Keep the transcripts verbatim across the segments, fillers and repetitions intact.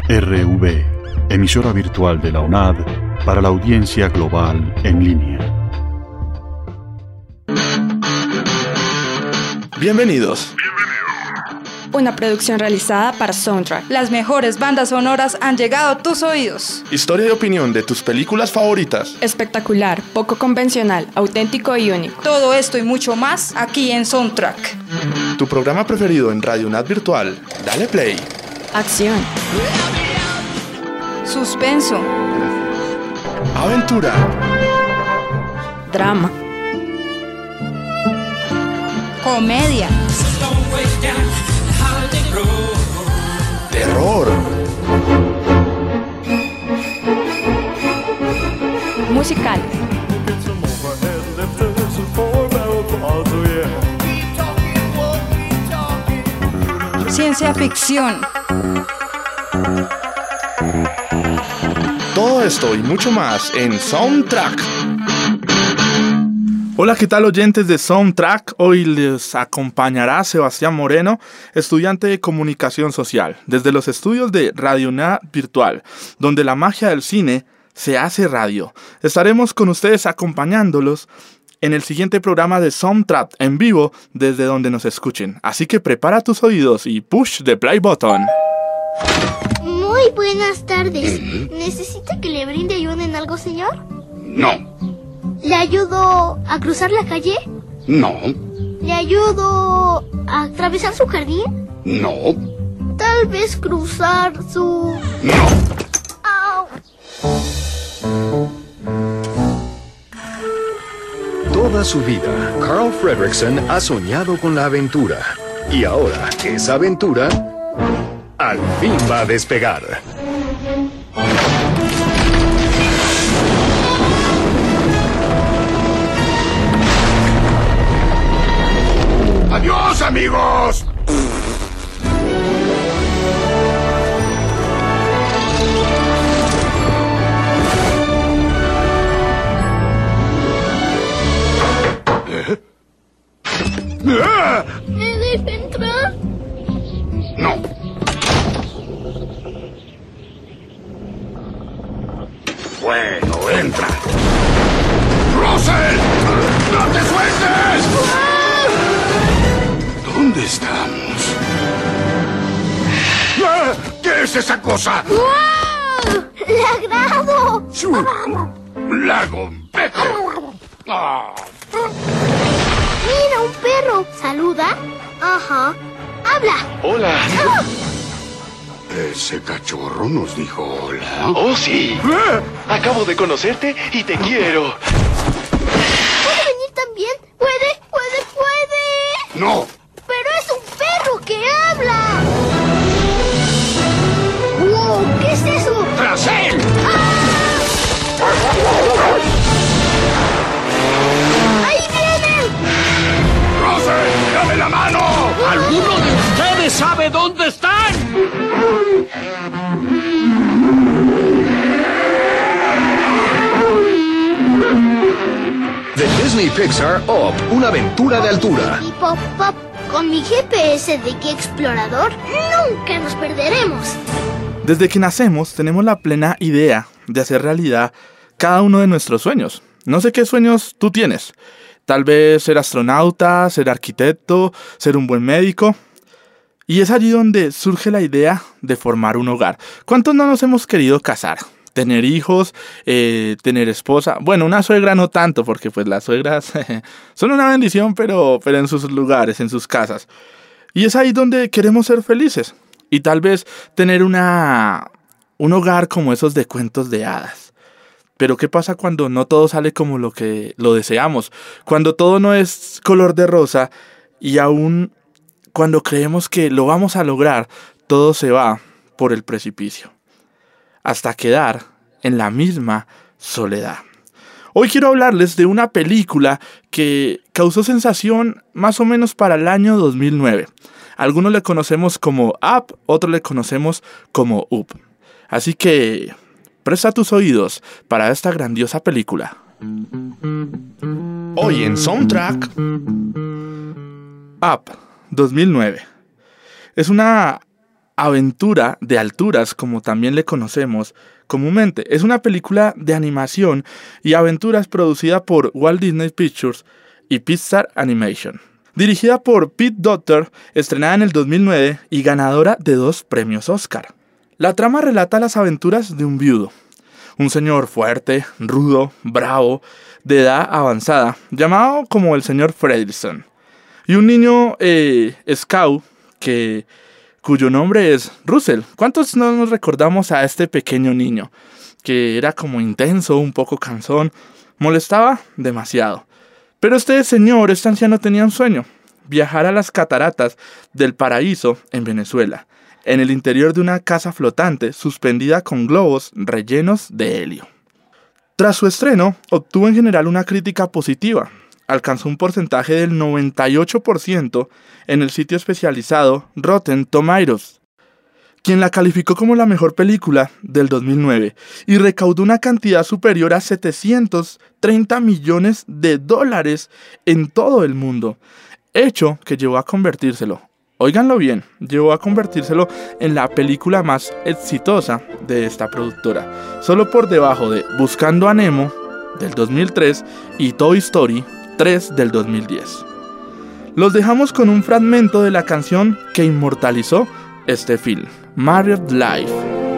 R V, emisora virtual de la UNAD para la audiencia global en línea. Bienvenidos. Una producción realizada para Soundtrack. Las mejores bandas sonoras han llegado a tus oídos. Historia y opinión de tus películas favoritas. Espectacular, poco convencional, auténtico y único. Todo esto y mucho más aquí en Soundtrack. Tu programa preferido en Radio UNAD Virtual. Dale play. Acción. Suspenso. Aventura. Drama. Comedia. Terror. Musical. Ciencia ficción. Todo esto y mucho más en Soundtrack. Hola, ¿qué tal oyentes de Soundtrack? Hoy les acompañará Sebastián Moreno, estudiante de Comunicación Social, desde los estudios de Radio UNAD Virtual, donde la magia del cine se hace radio. Estaremos con ustedes acompañándolos en el siguiente programa de Soundtrack en vivo desde donde nos escuchen. Así que prepara tus oídos y push the play button. Muy buenas tardes. ¿Necesita que le brinde ayuda en algo, señor? No. ¿Le ayudo a cruzar la calle? No. ¿Le ayudo a atravesar su jardín? No. Tal vez cruzar su... No. ¡Au! Toda su vida, Carl Fredricksen ha soñado con la aventura. Y ahora, esa aventura, al fin va a despegar. ¡Adiós, amigos! ¿Eh? ¡Ah! ¿Me deja entrar? No. Bueno, entra. ¡Russell! ¡No te sueltes! ¿Dónde estamos? ¡Ah! ¿Qué es esa cosa? ¡Wow! ¡Le agrado! ¡Largo! ¡Vete! Ah. Mira, un perro. ¿Saluda? Ajá. ¡Habla! Hola. ¡Ah! Ese cachorro nos dijo hola. ¡Oh, sí! Acabo de conocerte y te quiero. ¿Puede venir también? ¿Puede? ¿Puede? ¿Puede? ¡No! ¡Pero es un perro que habla! ¡Wow! ¿Qué es eso? ¡Tras él! ¡Ahí vienen! ¡Russell! ¡Dame la mano! ¿Alguno de ustedes sabe dónde están? The Disney Pixar Up, una aventura de altura. Y pop, pop. Con mi G P S de Guía Explorador, nunca nos perderemos. Desde que nacemos tenemos la plena idea de hacer realidad cada uno de nuestros sueños. No sé qué sueños tú tienes. Tal vez ser astronauta, ser arquitecto, ser un buen médico. Y es allí donde surge la idea de formar un hogar. ¿Cuántos no nos hemos querido casar? Tener hijos, eh, tener esposa. Bueno, una suegra no tanto, porque pues las suegras son una bendición, pero, pero en sus lugares, en sus casas. Y es ahí donde queremos ser felices. Y tal vez tener una, un hogar como esos de cuentos de hadas. Pero ¿qué pasa cuando no todo sale como lo que lo deseamos? Cuando todo no es color de rosa y aún cuando creemos que lo vamos a lograr, todo se va por el precipicio, hasta quedar en la misma soledad. Hoy quiero hablarles de una película que causó sensación más o menos para el año dos mil nueve. Algunos le conocemos como Up, otros le conocemos como Up. Así que presta tus oídos para esta grandiosa película. Hoy en Soundtrack, Up, dos mil nueve. Es una Aventura de alturas, como también le conocemos comúnmente, es una película de animación y aventuras producida por Walt Disney Pictures y Pixar Animation. Dirigida por Pete Docter, estrenada en el dos mil nueve y ganadora de dos premios Oscar. La trama relata las aventuras de un viudo, un señor fuerte, rudo, bravo, de edad avanzada, llamado como el señor Fredricksen, y un niño eh, scout que, cuyo nombre es Russell. ¿Cuántos no nos recordamos a este pequeño niño? Que era como intenso, un poco cansón, molestaba demasiado. Pero este señor, este anciano tenía un sueño: viajar a las cataratas del Paraíso en Venezuela, en el interior de una casa flotante suspendida con globos rellenos de helio. Tras su estreno, obtuvo en general una crítica positiva. Alcanzó un porcentaje del noventa y ocho por ciento en el sitio especializado Rotten Tomatoes, quien la calificó como la mejor película del dos mil nueve y recaudó una cantidad superior a setecientos treinta millones de dólares en todo el mundo, hecho que llevó a convertírselo, óiganlo bien, llevó a convertírselo en la película más exitosa de esta productora, solo por debajo de Buscando a Nemo del dos mil tres y Toy Story tres del dos mil diez. Los dejamos con un fragmento de la canción que inmortalizó este film, Married Life.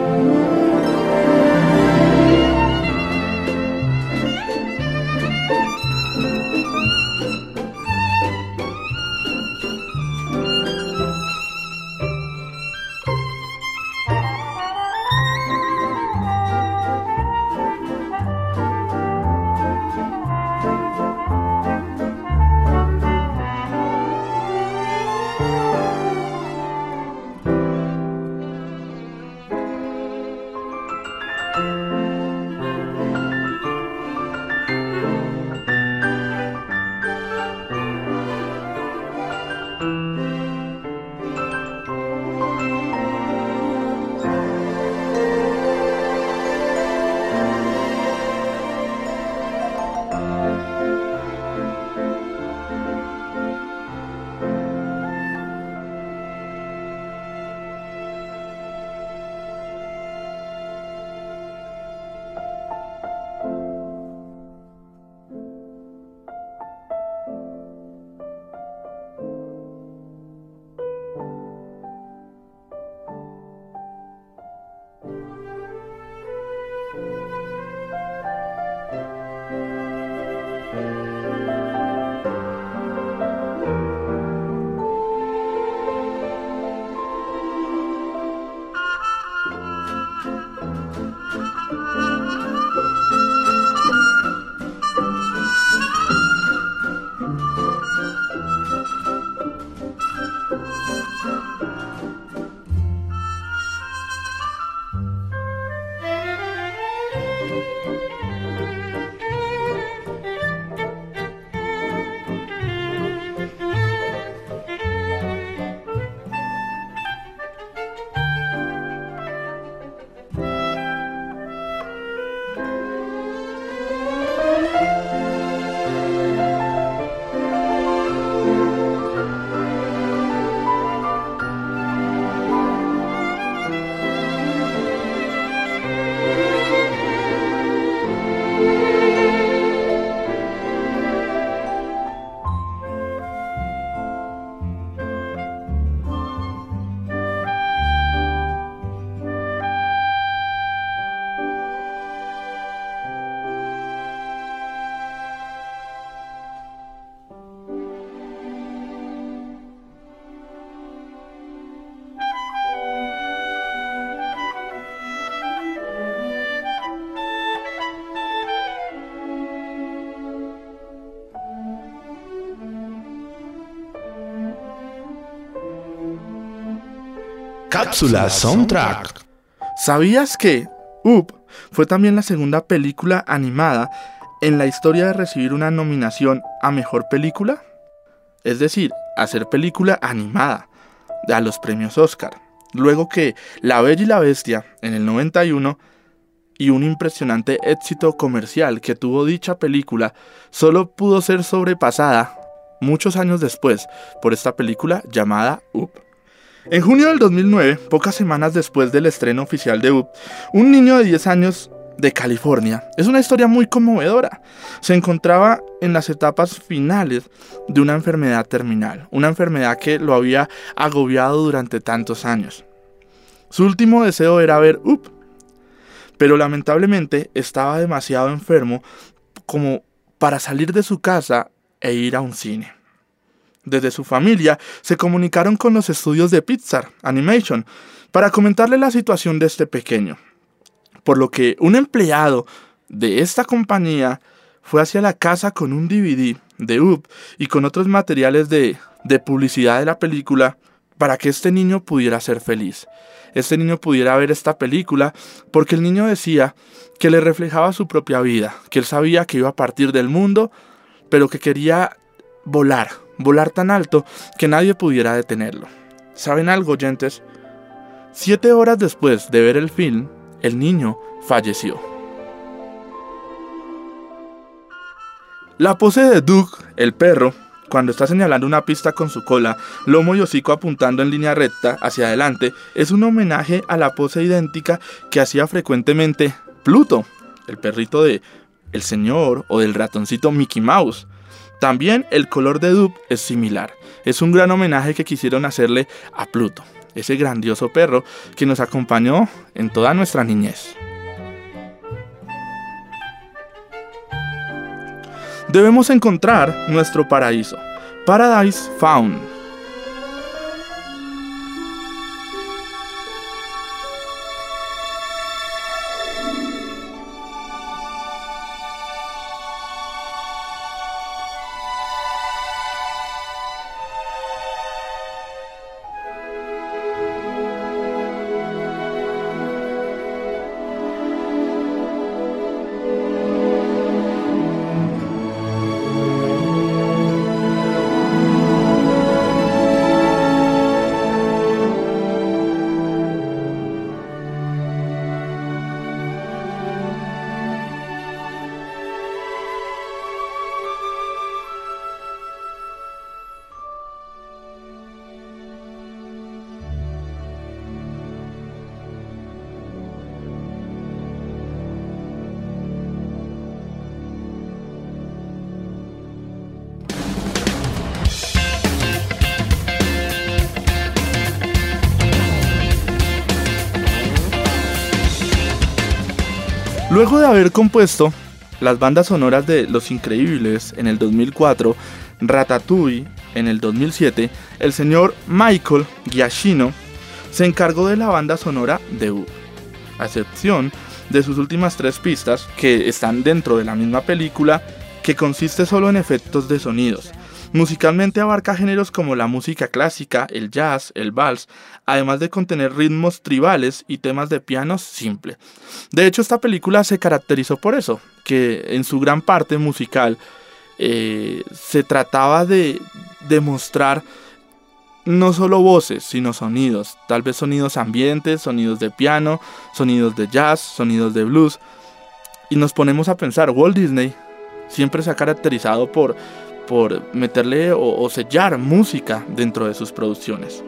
Cápsula Soundtrack. ¿Sabías que Up fue también la segunda película animada en la historia de recibir una nominación a Mejor Película? Es decir, hacer película animada a los premios Oscar. Luego que La Bella y la Bestia en el noventa y uno y un impresionante éxito comercial que tuvo dicha película solo pudo ser sobrepasada muchos años después por esta película llamada Up. En junio del dos mil nueve, pocas semanas después del estreno oficial de Up, un niño de diez años de California, es una historia muy conmovedora, se encontraba en las etapas finales de una enfermedad terminal, una enfermedad que lo había agobiado durante tantos años. Su último deseo era ver Up, pero lamentablemente estaba demasiado enfermo como para salir de su casa e ir a un cine. Desde su familia se comunicaron con los estudios de Pixar Animation para comentarle la situación de este pequeño, por lo que un empleado de esta compañía fue hacia la casa con un D V D de Up y con otros materiales de, de publicidad de la película para que este niño pudiera ser feliz. Este niño pudiera ver esta película porque el niño decía que le reflejaba su propia vida, que él sabía que iba a partir del mundo, pero que quería volar, volar tan alto que nadie pudiera detenerlo. ¿Saben algo, oyentes? Siete horas después de ver el film, el niño falleció. La pose de Doug, el perro, cuando está señalando una pista con su cola, lomo y hocico apuntando en línea recta hacia adelante, es un homenaje a la pose idéntica que hacía frecuentemente Pluto, el perrito de el señor o del ratoncito Mickey Mouse. También el color de Doug es similar. Es un gran homenaje que quisieron hacerle a Pluto, ese grandioso perro que nos acompañó en toda nuestra niñez. Debemos encontrar nuestro paraíso. Paradise Found. Luego de haber compuesto las bandas sonoras de Los Increíbles en el dos mil cuatro, Ratatouille en el dos mil siete, el señor Michael Giacchino se encargó de la banda sonora de Up, a excepción de sus últimas tres pistas que están dentro de la misma película, que consiste solo en efectos de sonidos. Musicalmente abarca géneros como la música clásica, el jazz, el vals, además de contener ritmos tribales y temas de piano simple. De hecho, esta película se caracterizó por eso, que en su gran parte musical eh, se trataba de demostrar no solo voces, sino sonidos, tal vez sonidos ambientes, sonidos de piano, sonidos de jazz, sonidos de blues. Y nos ponemos a pensar, Walt Disney siempre se ha caracterizado por... por meterle o, o sellar música dentro de sus producciones.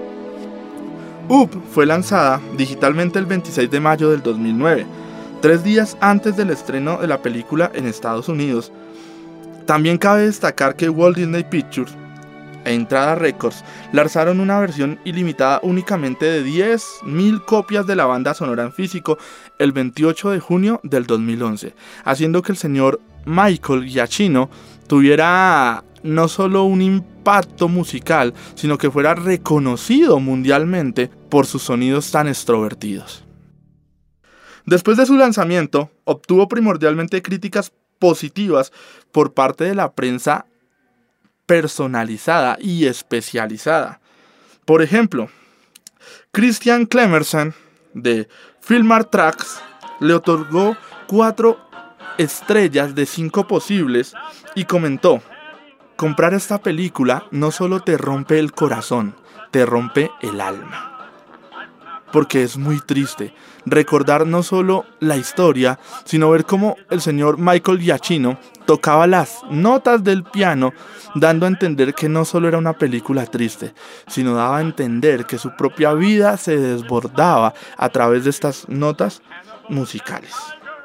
Up fue lanzada digitalmente el veintiséis de mayo del dos mil nueve, tres días antes del estreno de la película en Estados Unidos. También cabe destacar que Walt Disney Pictures e Entrada Records lanzaron una versión ilimitada únicamente de diez mil copias de la banda sonora en físico el veintiocho de junio del dos mil once, haciendo que el señor Michael Giacchino tuviera no solo un impacto musical, sino que fuera reconocido mundialmente por sus sonidos tan extrovertidos. Después de su lanzamiento, obtuvo primordialmente críticas positivas por parte de la prensa personalizada y especializada. Por ejemplo, Christian Clemerson de Filmar Tracks le otorgó cuatro estrellas de cinco posibles y comentó: comprar esta película no solo te rompe el corazón, te rompe el alma. porque es muy triste recordar no solo la historia, sino ver cómo el señor Michael Giacchino tocaba las notas del piano, dando a entender que no solo era una película triste, sino daba a entender que su propia vida se desbordaba a través de estas notas musicales.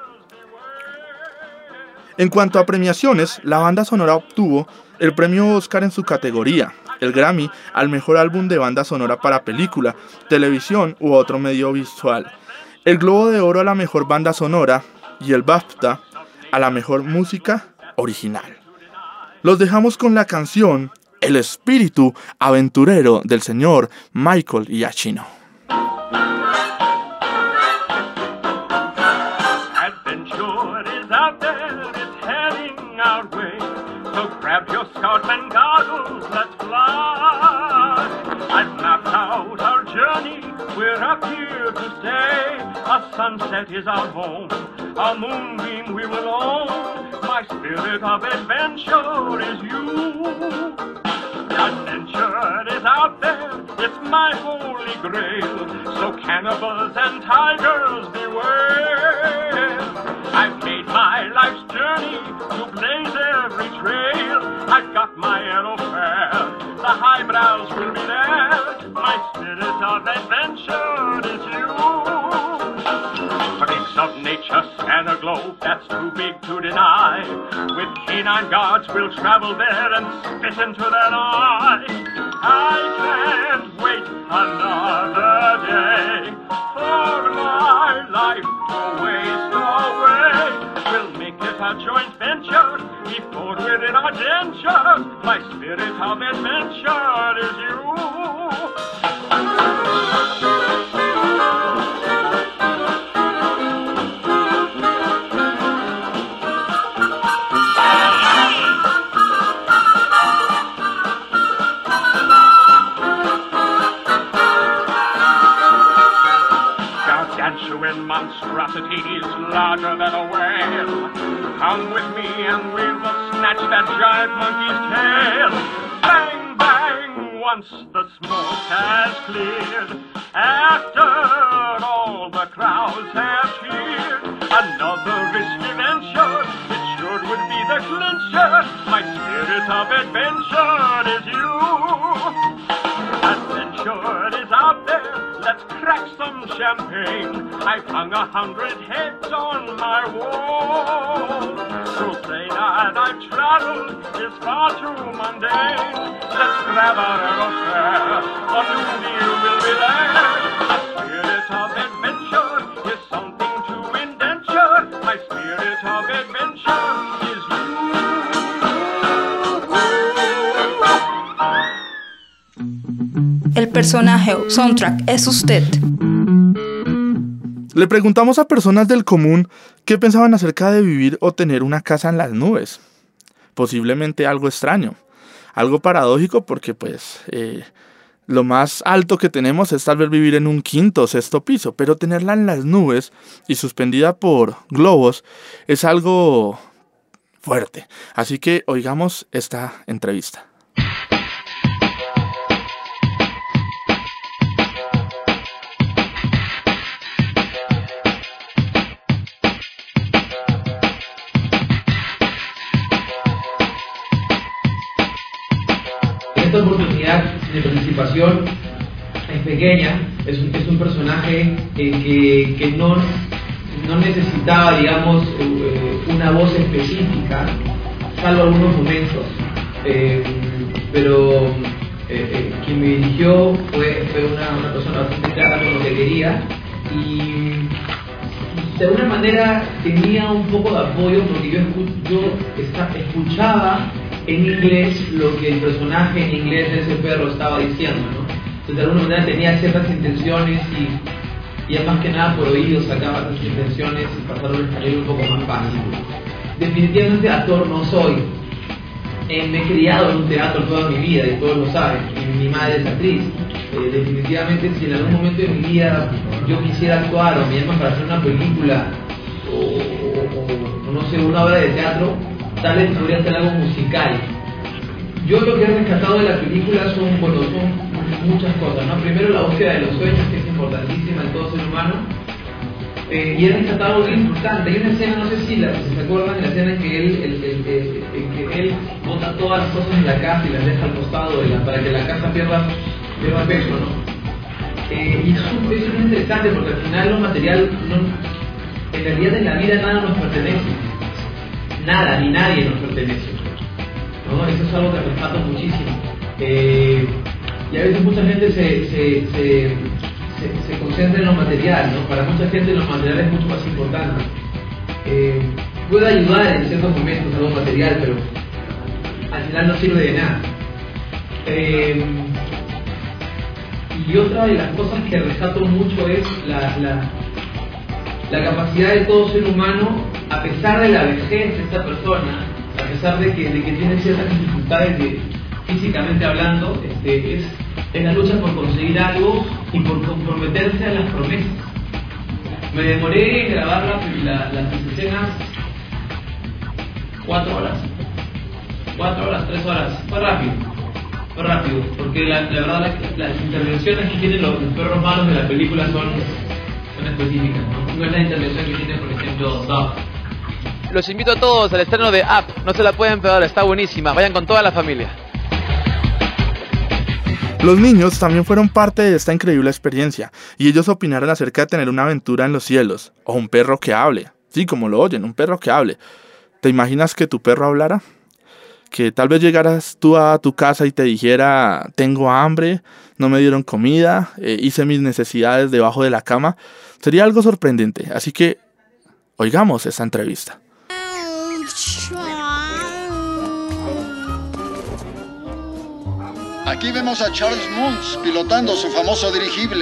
En cuanto a premiaciones, la banda sonora obtuvo el premio Oscar en su categoría, el Grammy al mejor álbum de banda sonora para película, televisión u otro medio visual, el Globo de Oro a la mejor banda sonora y el BAFTA a la mejor música original. Los dejamos con la canción El espíritu aventurero del señor Michael Giacchino. Grab your Scoutman goggles, let's fly. I've mapped out our journey, we're up here to stay. A sunset is our home, a moonbeam we will own. My spirit of adventure is you. Adventure is out there, it's my holy grail. So cannibals and tigers beware. I've made my life's journey to blaze every trail. I've got my arrow fair, the highbrows will be there. My spirit of adventure is you. Freaks of nature span a globe that's too big to deny. With canine guards we'll travel there and spit into their eye. I can't wait another day for my life to waste away. We'll make it a joint venture before we're in our dentures. My spirit of adventure is you. Gargantuan monstrosities larger than a whale. Come with me and we will snatch that giant monkey's tail. Bang, bang, once the smoke has cleared. After all the crowds have cheered. Another risky venture, it sure would be the clincher. My spirit of adventure is you. Adventure is out there, let's crack some champagne. I've hung a hundred heads on my wall. So say that I've traveled is far too mundane. Let's grab our aerofair, a new deal will be there. A spirit of adventure is something to indenture. My spirit of adventure is you. El personaje o soundtrack es usted. Le preguntamos a personas del común qué pensaban acerca de vivir o tener una casa en las nubes. Posiblemente algo extraño, algo paradójico porque pues eh, lo más alto que tenemos es tal vez vivir en un quinto o sexto piso, pero tenerla en las nubes y suspendida por globos es algo fuerte. Así que oigamos esta entrevista. Esta oportunidad de participación es pequeña, es un, es un personaje eh, que, que no, no necesitaba, digamos, eh, una voz específica, salvo algunos momentos, eh, pero eh, eh, quien me dirigió fue, fue una, una persona bastante clara con lo que quería y de alguna manera tenía un poco de apoyo porque yo, escu yo esta, escuchaba en inglés lo que el personaje en inglés de ese perro estaba diciendo, ¿no? Entonces de alguna manera tenía ciertas intenciones y, y más que nada por oído sacaba esas intenciones y pasarlo en español un poco más fácil. Definitivamente actor no soy. Eh, me he criado en un teatro toda mi vida y todos lo saben, y mi madre es actriz. Eh, definitivamente si en algún momento de mi vida yo quisiera actuar o me llaman para hacer una película o, o, o no sé, una obra de teatro, tal vez podría ser algo musical. Yo lo que he rescatado de la película son, bueno, son muchas cosas, ¿no? Primero la búsqueda de los sueños, que es importantísima en todo ser humano. Eh, y él rescatado algo bien importante. Hay una escena, no sé si, la, si se acuerdan, la escena en que él, el, el, el, el, que él bota todas las cosas en la casa y las deja al costado de la, para que la casa pierda, pierda peso, ¿no? Eh, y eso, eso es interesante porque al final lo material, no, en realidad en la vida nada nos pertenece. Nada, ni nadie nos pertenece, ¿no? Eso es algo que rescato muchísimo. Eh, y a veces mucha gente se, se, se, se, se concentra en lo material, ¿no? Para mucha gente lo material es mucho más importante. Eh, puede ayudar en ciertos momentos algo material, pero al final no sirve de nada. Eh, y otra de las cosas que rescato mucho es la, la, la capacidad de todo ser humano, a pesar de la vejez de esta persona, a pesar de que, de que tiene ciertas dificultades de, físicamente hablando, este, es, es la lucha por conseguir algo y por comprometerse a las promesas. Me demoré en grabar la, la, las escenas cuatro horas, cuatro horas, tres horas, fue rápido, fue rápido, porque la, la verdad la, las intervenciones que tienen los, los perros malos de la película son, son específicas, ¿no? No es la intervención que tiene, por ejemplo, Dog. Los invito a todos al estreno de Up, no se la pueden perder, está buenísima, vayan con toda la familia. Los niños también fueron parte de esta increíble experiencia, y ellos opinaron acerca de tener una aventura en los cielos, o un perro que hable, sí, como lo oyen, un perro que hable. ¿Te imaginas que tu perro hablara? Que tal vez llegaras tú a tu casa y te dijera, tengo hambre, no me dieron comida, eh, hice mis necesidades debajo de la cama. Sería algo sorprendente, así que oigamos esta entrevista. Aquí vemos a Charles Muntz pilotando su famoso dirigible.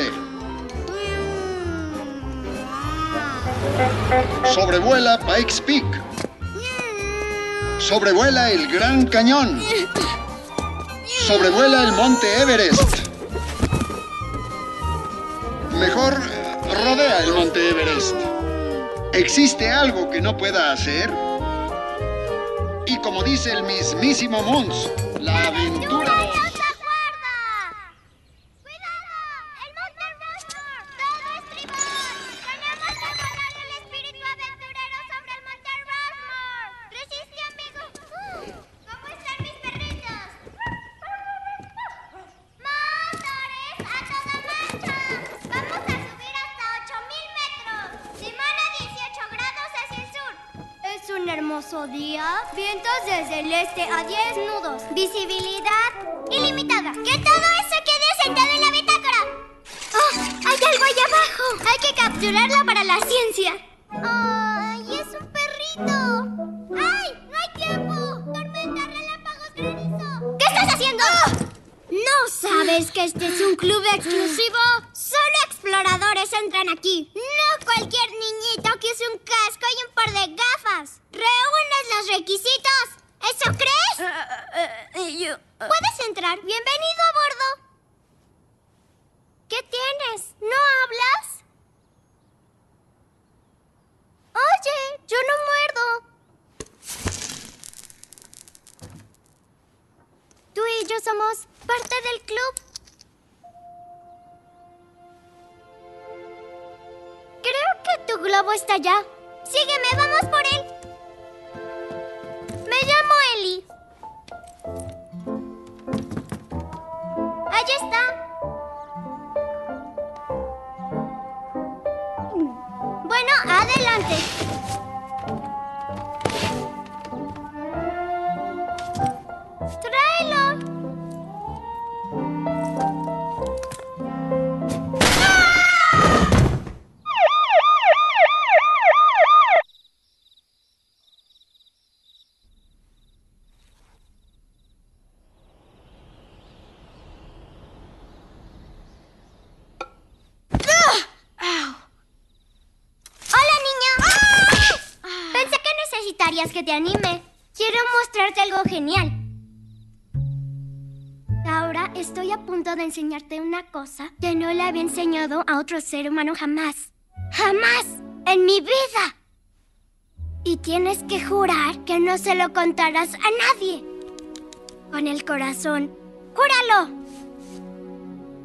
Sobrevuela Pikes Peak. Sobrevuela el Gran Cañón. Sobrevuela el Monte Everest. Mejor, rodea el Monte Everest. ¿Existe algo que no pueda hacer? Y como dice el mismísimo Muntz, la aventura... Hermoso día, vientos desde el este a diez nudos, visibilidad ilimitada. ¿Qué todo eso quede sentado en la bitácora? ¡Oh! ¡Hay algo allá abajo! Hay que capturarla para la ciencia. ¡Ay! ¡Es un perrito! ¡Ay! ¡No hay tiempo! ¡Tormenta, relámpagos, granizo! ¿Qué estás haciendo? ¡Oh! ¿No sabes que este es un club exclusivo? Solo exploradores entran aquí. No cualquier niñito que use un casco y un par de gafas. ¿Reúnes los requisitos? ¿Eso crees? Uh, uh, uh, yo, uh... Puedes entrar. Bienvenido a bordo. ¿Qué tienes? ¿No hablas? Oye, yo no muerdo. Tú y yo somos parte del club. Creo que tu globo está allá. Sígueme, vamos por él. Me llamo Ellie. Allí está. Bueno, adelante. Tráelo. Que te anime. Quiero mostrarte algo genial. Ahora estoy a punto de enseñarte una cosa que no le había enseñado a otro ser humano jamás. ¡Jamás! ¡En mi vida! Y tienes que jurar que no se lo contarás a nadie. Con el corazón. ¡Júralo!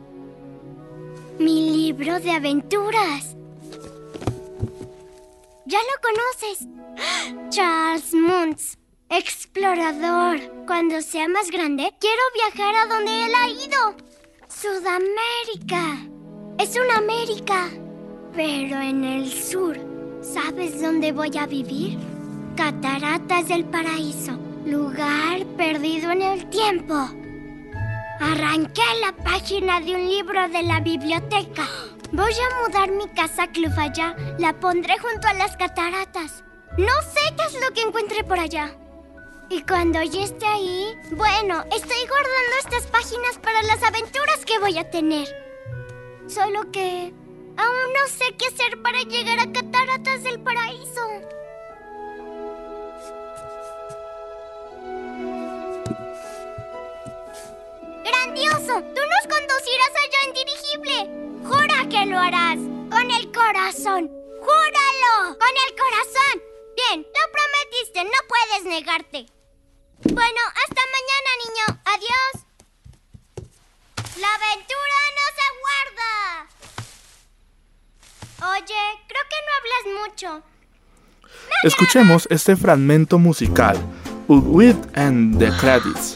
libro de aventuras. Ya lo conoces. Charles Muntz, explorador. Cuando sea más grande, quiero viajar a donde él ha ido. Sudamérica. Es una América. Pero en el sur. ¿Sabes dónde voy a vivir? Cataratas del Paraíso. Lugar perdido en el tiempo. Arranqué la página de un libro de la biblioteca. Voy a mudar mi casa a Clufaya. La pondré junto a las cataratas. No sé qué es lo que encuentre por allá. Y cuando ya esté ahí, bueno, estoy guardando estas páginas para las aventuras que voy a tener. Solo que aún no sé qué hacer para llegar a Cataratas del Paraíso. ¡Grandioso! ¡Tú nos conducirás allá en dirigible! ¡Jura que lo harás! ¡Con el corazón! ¡Júralo! ¡Con el corazón! Bien, lo prometiste, no puedes negarte. Bueno, hasta mañana, niño. Adiós. ¡La aventura nos aguarda! Oye, creo que no hablas mucho. Escuchemos este fragmento musical, With and the Credits.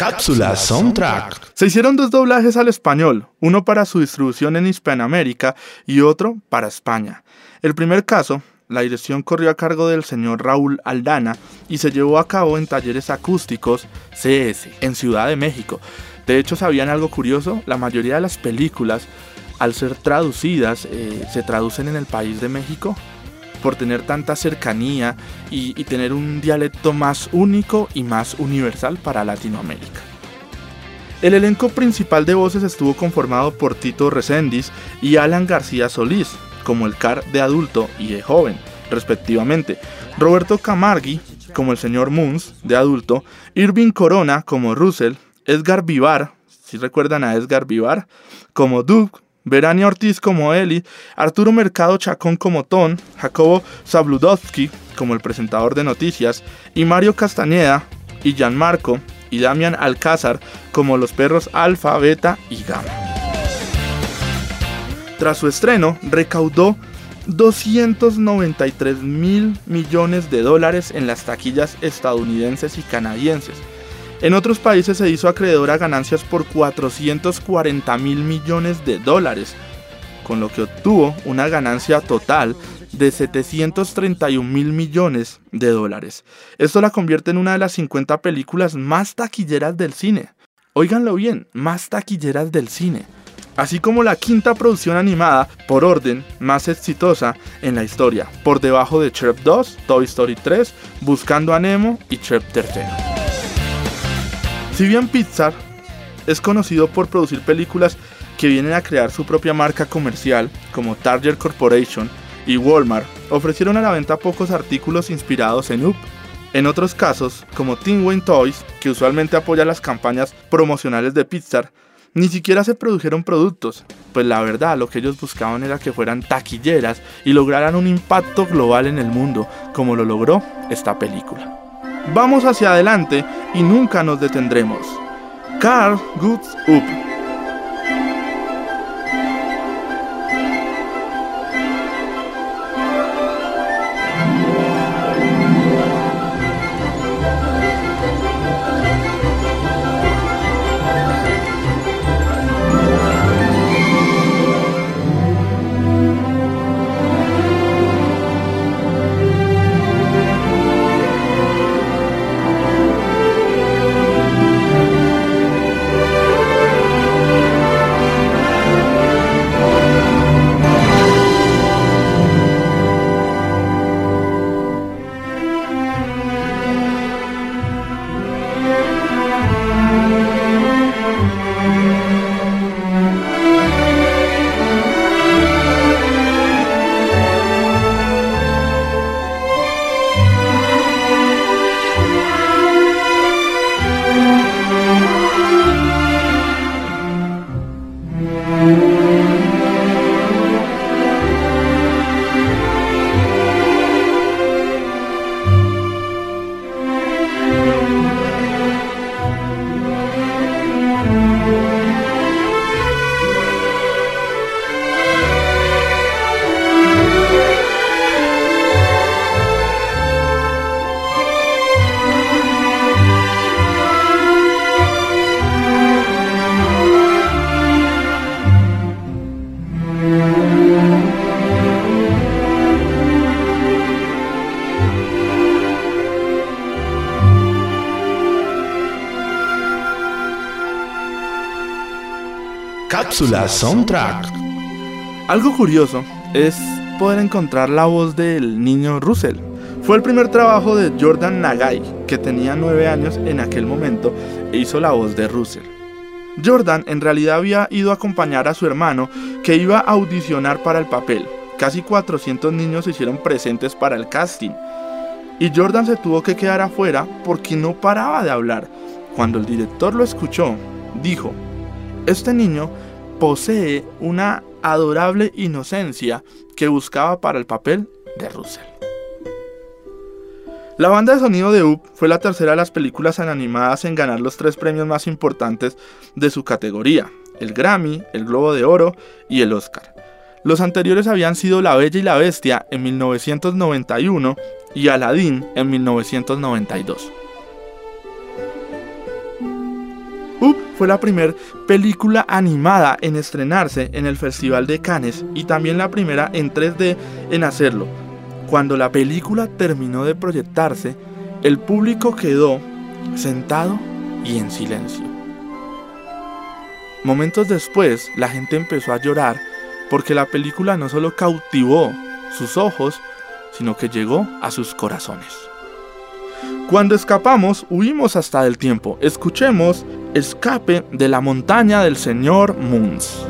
Cápsula Soundtrack. Se hicieron dos doblajes al español, uno para su distribución en Hispanoamérica y otro para España. El primer caso, la dirección corrió a cargo del señor Raúl Aldana y se llevó a cabo en Talleres Acústicos C S, en Ciudad de México. De hecho, ¿sabían algo curioso? La mayoría de las películas, al ser traducidas, eh, se traducen en el país de México por tener tanta cercanía y, y tener un dialecto más único y más universal para Latinoamérica. El elenco principal de voces estuvo conformado por Tito Reséndiz y Alan García Solís, como el Car de adulto y de joven, respectivamente. Roberto Camargui, como el señor Moons, de adulto. Irving Corona, como Russell. Edgar Vivar, si recuerdan a Edgar Vivar, como Doug. Verania Ortiz como Eli, Arturo Mercado Chacón como Ton, Jacobo Zabludovsky como el presentador de noticias, y Mario Castañeda y Gianmarco y Damián Alcázar como los perros Alfa, Beta y Gamma. Tras su estreno, recaudó doscientos noventa y tres mil millones de dólares en las taquillas estadounidenses y canadienses. En otros países se hizo acreedor a ganancias por cuatrocientos cuarenta mil millones de dólares, con lo que obtuvo una ganancia total de setecientos treinta y un mil millones de dólares. Esto la convierte en una de las cincuenta películas más taquilleras del cine. Óiganlo bien, más taquilleras del cine. Así como la quinta producción animada, por orden, más exitosa en la historia, por debajo de Shrek dos, Toy Story tres, Buscando a Nemo y Shrek tres. Si bien Pixar es conocido por producir películas que vienen a crear su propia marca comercial, como Target Corporation y Walmart, ofrecieron a la venta pocos artículos inspirados en Up. En otros casos, como Teen Wayne Toys, que usualmente apoya las campañas promocionales de Pixar, ni siquiera se produjeron productos, pues la verdad lo que ellos buscaban era que fueran taquilleras y lograran un impacto global en el mundo, como lo logró esta película. Vamos hacia adelante y nunca nos detendremos. Carl Goes Up. Cápsula Soundtrack. Algo curioso es poder encontrar la voz del niño Russell. Fue el primer trabajo de Jordan Nagai, que tenía nueve años en aquel momento, e hizo la voz de Russell. Jordan en realidad había ido a acompañar a su hermano, que iba a audicionar para el papel. Casi cuatrocientos niños se hicieron presentes para el casting, y Jordan se tuvo que quedar afuera porque no paraba de hablar. Cuando el director lo escuchó, dijo: "Este niño posee una adorable inocencia que buscaba para el papel de Russell". La banda de sonido de Up fue la tercera de las películas animadas en ganar los tres premios más importantes de su categoría: el Grammy, el Globo de Oro y el Oscar. Los anteriores habían sido La Bella y la Bestia en mil novecientos noventa y uno y Aladdin en mil novecientos noventa y dos. fue la primera película animada en estrenarse en el Festival de Cannes y también la primera en tres D en hacerlo. Cuando la película terminó de proyectarse, el público quedó sentado y en silencio. Momentos después, la gente empezó a llorar porque la película no solo cautivó sus ojos, sino que llegó a sus corazones. Cuando escapamos, huimos hasta del tiempo. Escuchemos Escape de la montaña del señor Moons.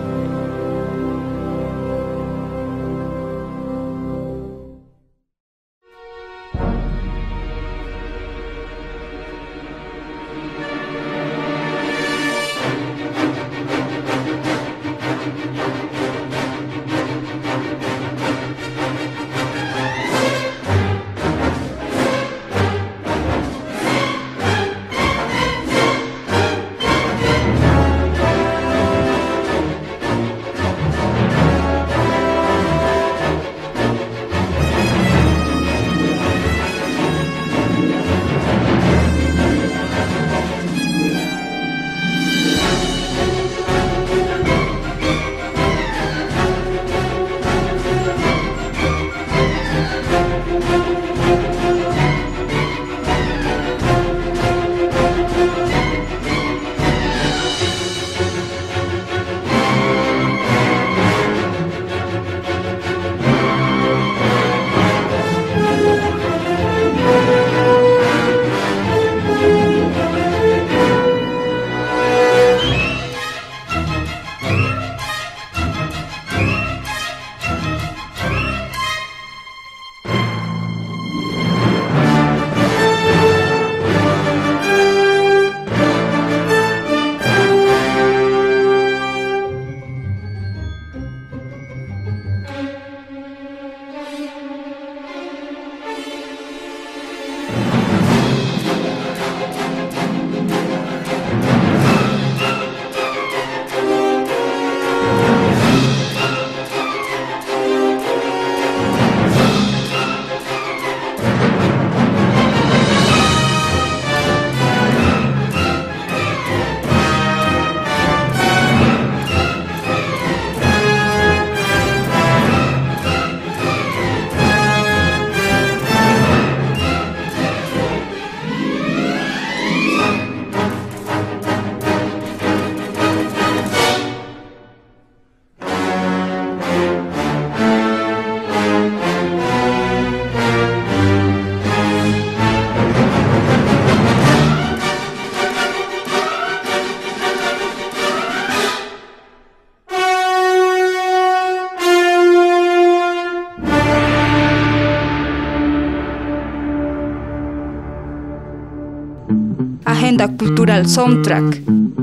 Agenda Cultural Soundtrack.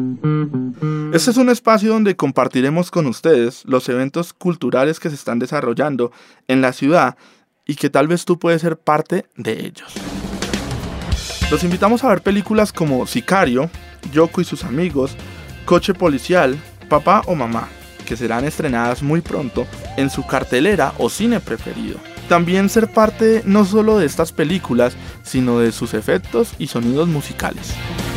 Este es un espacio donde compartiremos con ustedes los eventos culturales que se están desarrollando en la ciudad y que tal vez tú puedes ser parte de ellos. Los invitamos a ver películas como Sicario, Yoko y sus amigos, Coche Policial, Papá o Mamá, que serán estrenadas muy pronto en su cartelera o cine preferido. También ser parte no solo de estas películas, sino de sus efectos y sonidos musicales.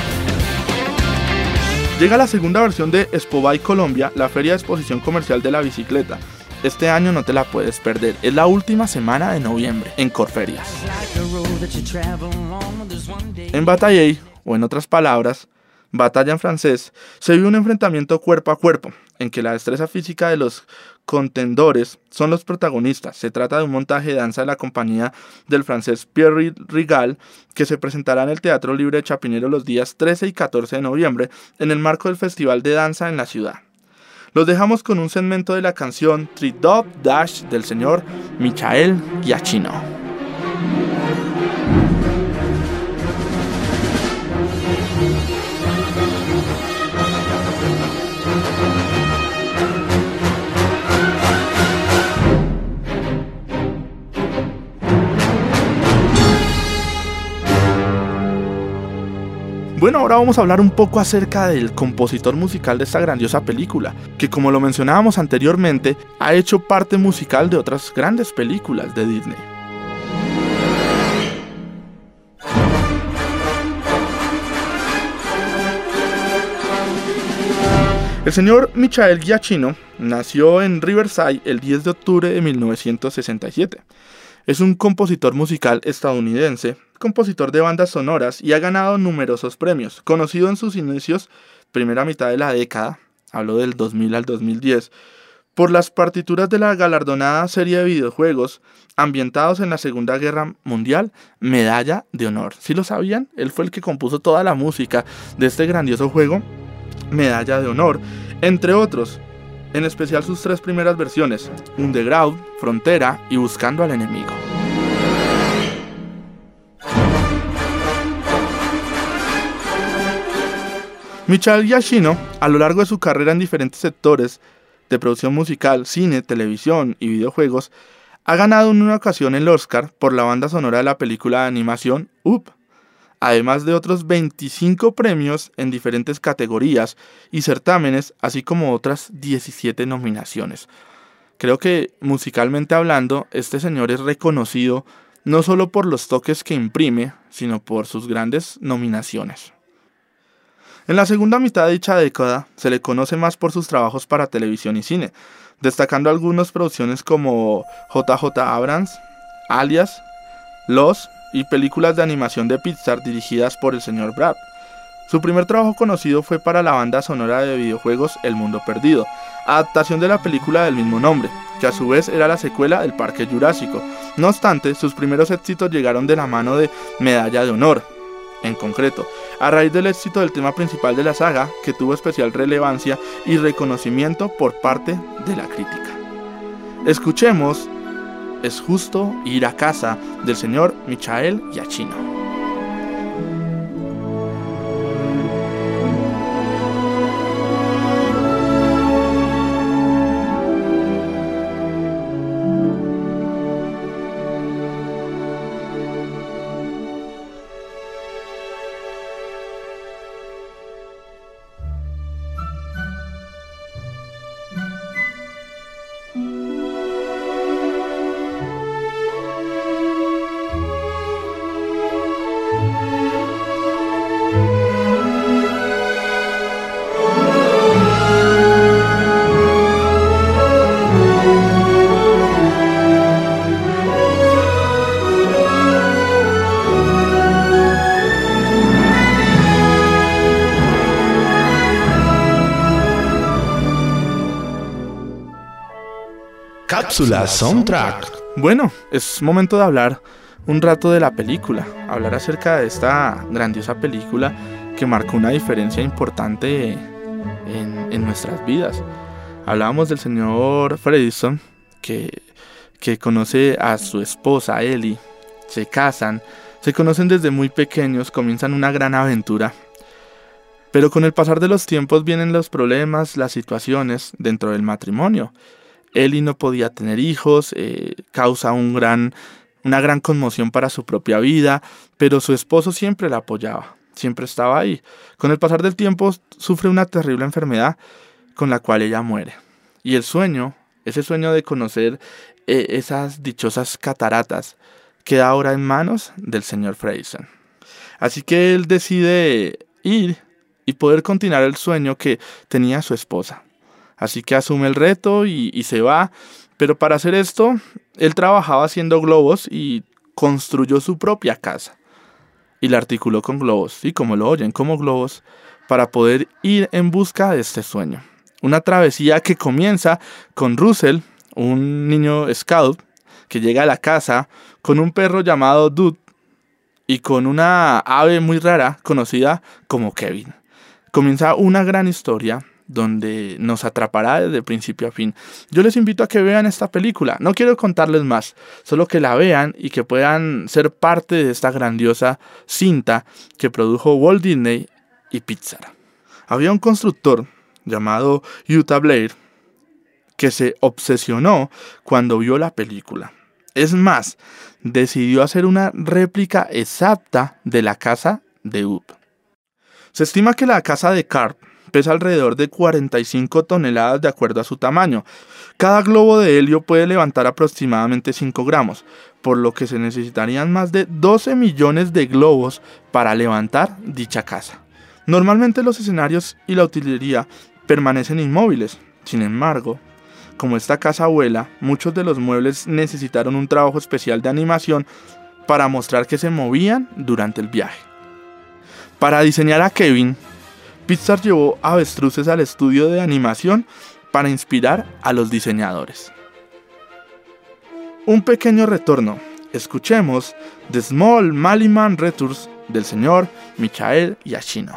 Llega la segunda versión de Expobike Colombia, la feria de exposición comercial de la bicicleta. Este año no te la puedes perder, es la última semana de noviembre en Corferias. En Bataille, o en otras palabras, batalla en francés, se vive un enfrentamiento cuerpo a cuerpo, en que la destreza física de los contendores son los protagonistas. Se trata de un montaje de danza de la compañía del francés Pierre Rigal, que se presentará en el Teatro Libre de Chapinero los días trece y catorce de noviembre, en el marco del Festival de Danza en la ciudad. Los dejamos con un segmento de la canción Tridop Dash del señor Michael Giacchino. Bueno, ahora vamos a hablar un poco acerca del compositor musical de esta grandiosa película, que como lo mencionábamos anteriormente, ha hecho parte musical de otras grandes películas de Disney. señor Michael Giacchino nació en Riverside el diez de octubre de mil novecientos sesenta y siete. Es un compositor musical estadounidense, compositor de bandas sonoras y ha ganado numerosos premios, conocido en sus inicios, primera mitad de la década, hablo del dos mil al dos mil diez, por las partituras de la galardonada serie de videojuegos ambientados en la Segunda Guerra Mundial, Medalla de Honor. ¿Sí lo sabían? Él fue el que compuso toda la música de este grandioso juego, Medalla de Honor, entre otros, en especial sus tres primeras versiones, Underground, Frontera y Buscando al Enemigo. Michael Giacchino, a lo largo de su carrera en diferentes sectores de producción musical, cine, televisión y videojuegos, ha ganado en una ocasión el Oscar por la banda sonora de la película de animación Up, además de otros veinticinco premios en diferentes categorías y certámenes, así como otras diecisiete nominaciones. Creo que, musicalmente hablando, este señor es reconocido no solo por los toques que imprime, sino por sus grandes nominaciones. En la segunda mitad de dicha década se le conoce más por sus trabajos para televisión y cine, destacando algunas producciones como J J Abrams, Alias, Los y películas de animación de Pixar dirigidas por el señor Brad. Su primer trabajo conocido fue para la banda sonora de videojuegos El Mundo Perdido, adaptación de la película del mismo nombre, que a su vez era la secuela del Parque Jurásico. No obstante, sus primeros éxitos llegaron de la mano de Medalla de Honor, en concreto, a raíz del éxito del tema principal de la saga, que tuvo especial relevancia y reconocimiento por parte de la crítica. Escuchemos Es justo ir a casa, del señor Michael Giacchino. Cápsula Soundtrack. Bueno, es momento de hablar un rato de la película, hablar acerca de esta grandiosa película que marcó una diferencia importante en, en nuestras vidas. Hablábamos del señor Fredricksen, que, que conoce a su esposa Ellie, se casan, se conocen desde muy pequeños, comienzan una gran aventura. Pero con el pasar de los tiempos vienen los problemas, las situaciones dentro del matrimonio. Ellie no podía tener hijos, eh, causa un gran, una gran conmoción para su propia vida, pero su esposo siempre la apoyaba, siempre estaba ahí. Con el pasar del tiempo sufre una terrible enfermedad con la cual ella muere. Y el sueño, ese sueño de conocer eh, esas dichosas cataratas, queda ahora en manos del señor Fredricksen. Así que él decide ir y poder continuar el sueño que tenía su esposa. Así que asume el reto y, y se va, pero para hacer esto, él trabajaba haciendo globos y construyó su propia casa. Y la articuló con globos, sí, como lo oyen, como globos, para poder ir en busca de este sueño. Una travesía que comienza con Russell, un niño scout, que llega a la casa con un perro llamado Dude y con una ave muy rara conocida como Kevin. Comienza una gran historia donde nos atrapará desde principio a fin. Yo les invito a que vean esta película. No quiero contarles más, solo que la vean y que puedan ser parte de esta grandiosa cinta que produjo Walt Disney y Pixar. Había un constructor llamado Utah Blair que se obsesionó cuando vio la película. Es más, decidió hacer una réplica exacta de la casa de Up. Se estima que la casa de Carp pesa alrededor de cuarenta y cinco toneladas de acuerdo a su tamaño. Cada globo de helio puede levantar aproximadamente cinco gramos, por lo que se necesitarían más de doce millones de globos para levantar dicha casa. Normalmente los escenarios y la utilería permanecen inmóviles. Sin embargo, como esta casa vuela, muchos de los muebles necesitaron un trabajo especial de animación para mostrar que se movían durante el viaje. Para diseñar a Kevin, Pixar llevó avestruces al estudio de animación para inspirar a los diseñadores. Un pequeño retorno. Escuchemos The Small Maliman Returns del señor Michael Giacchino.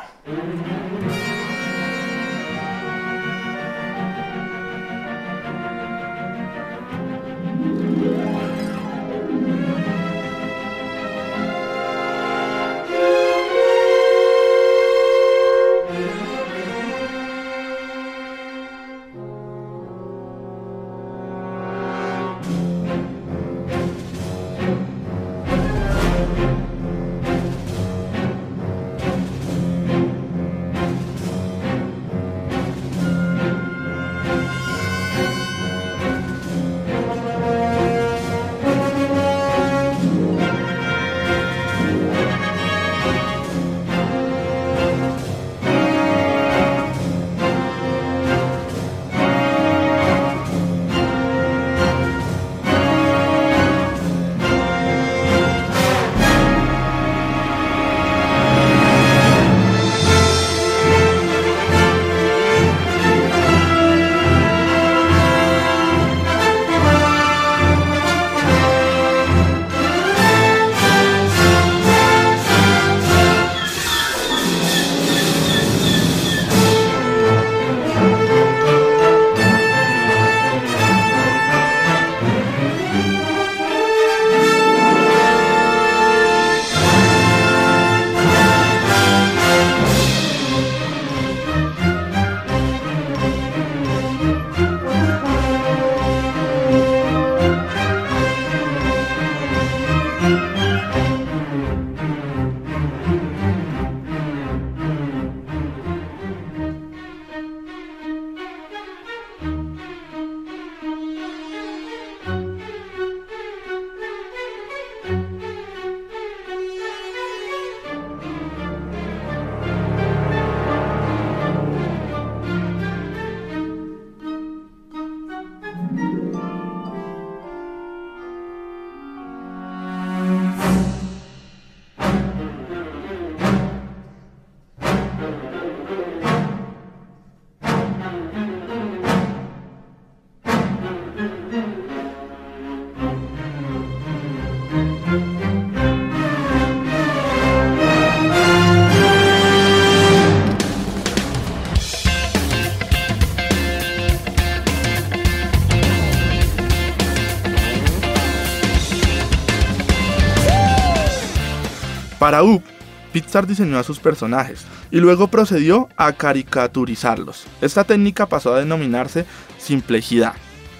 Para Up, Pixar diseñó a sus personajes y luego procedió a caricaturizarlos. Esta técnica pasó a denominarse simplejidad.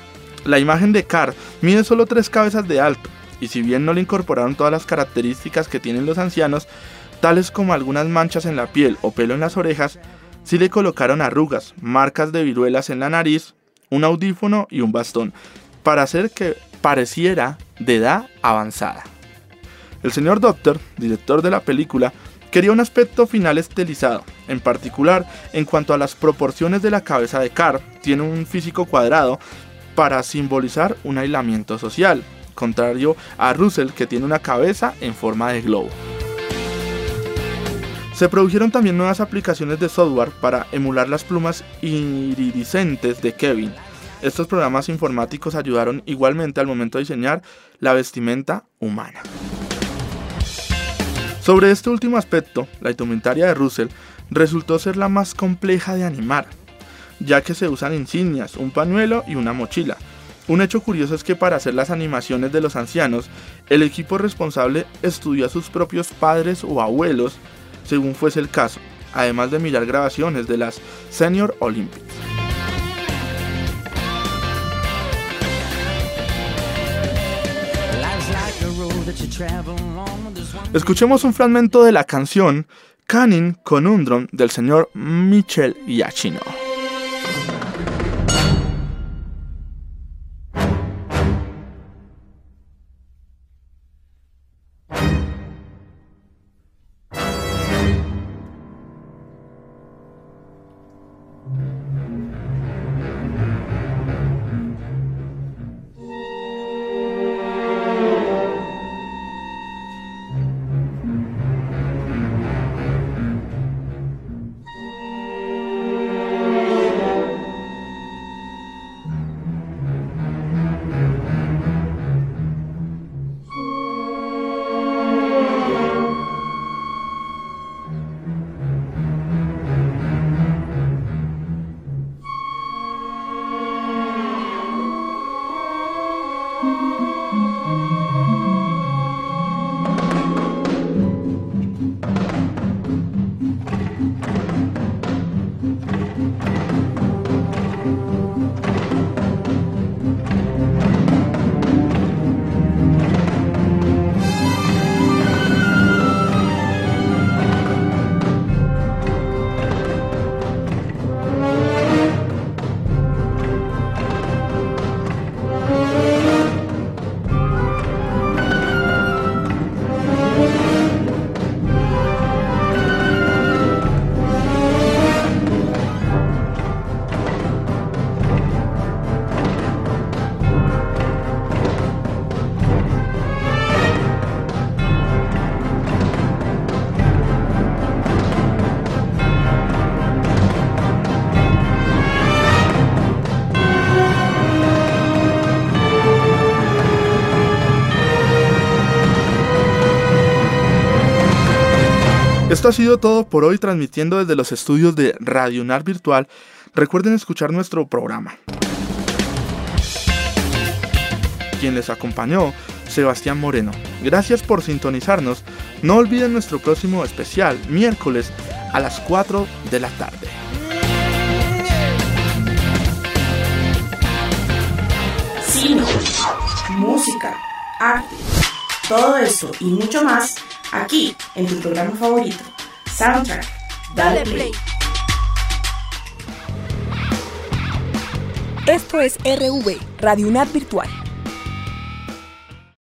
La imagen de Car mide solo tres cabezas de alto, y si bien no le incorporaron todas las características que tienen los ancianos, tales como algunas manchas en la piel o pelo en las orejas, sí le colocaron arrugas, marcas de viruelas en la nariz, un audífono y un bastón, para hacer que pareciera de edad avanzada. El señor Doctor, director de la película, quería un aspecto final estilizado, en particular en cuanto a las proporciones de la cabeza de Car. Tiene un físico cuadrado para simbolizar un aislamiento social, contrario a Russell, que tiene una cabeza en forma de globo. Se produjeron también nuevas aplicaciones de software para emular las plumas iridiscentes de Kevin. Estos programas informáticos ayudaron igualmente al momento de diseñar la vestimenta humana. Sobre este último aspecto, la indumentaria de Russell resultó ser la más compleja de animar, ya que se usan insignias, un pañuelo y una mochila. Un hecho curioso es que para hacer las animaciones de los ancianos, el equipo responsable estudió a sus propios padres o abuelos, según fuese el caso, además de mirar grabaciones de las Senior Olympics. Escuchemos un fragmento de la canción Canning Conundrum del señor Michael Giacchino. Esto ha sido todo por hoy, transmitiendo desde los estudios de Radio UNAD Virtual. Recuerden escuchar nuestro programa. Quien les acompañó, Sebastián Moreno. Gracias por sintonizarnos. No olviden nuestro próximo especial, miércoles a las cuatro de la tarde. Cine, música, arte, todo eso y mucho más aquí en tu programa favorito, Soundtrack. Dale play. Esto es R V, Radio UNAD Virtual.